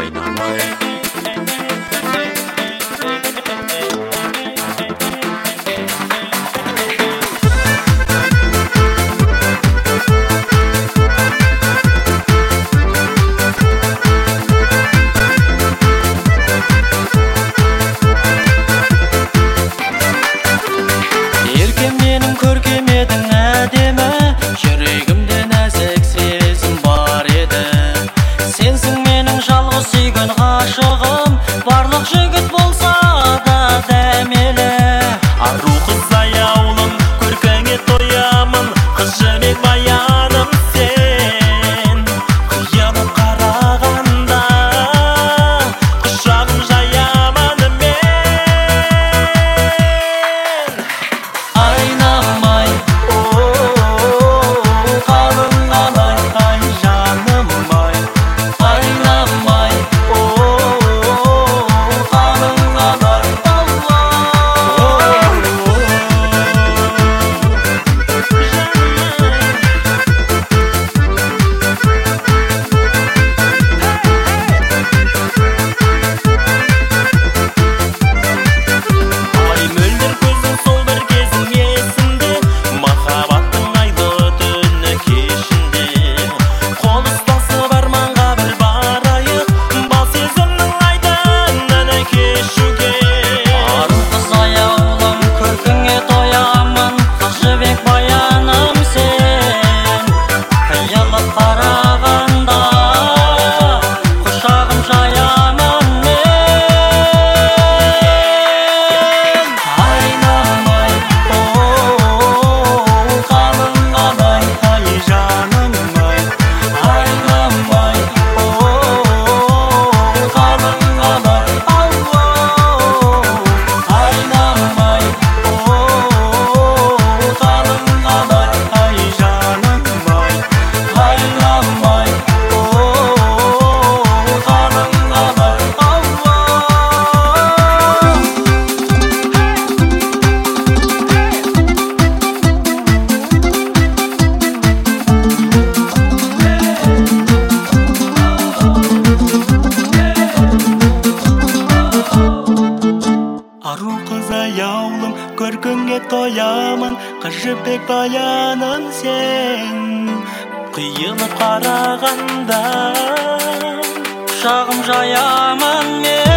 айнамай. Еркем менің көркем едің әдемі, жүрегімде нәзік сезім бар еді. Сенсің менің жалғыз сүйген ғашығым, барлық жігіт болса да дәмелі. Ару қыз аяулым, көркіңе тоямын, қыз жібек баяным сен. Қиянып қарағанда құшағым жаямын мен. Айнамай, қалың қалай, ай жаным ай. Айнамай, қалың қалай, Ай мөлдір көзің сол бір кезің есімде, махаббаттың айлы түні кешінде. Қол ұстасып арманға бір барайық, бал сезімнің айдынын кешуге. ару қыз аяулым, көркіңе тоямын, қыз жібек баяным сен. Қиялап қарағанда құшағым жаямын мен. Айнамай, қалың қалай, ай жаным ай. Айнамай, қалың қалай, айнамай, қалың қалай, ай жаным ай. Айнамай, қалың қалай, Ару қыз аяулым, көркіңе тоямын, қыз жібек баяным сен. Қиылып қарағанда құшағым жаямын мен.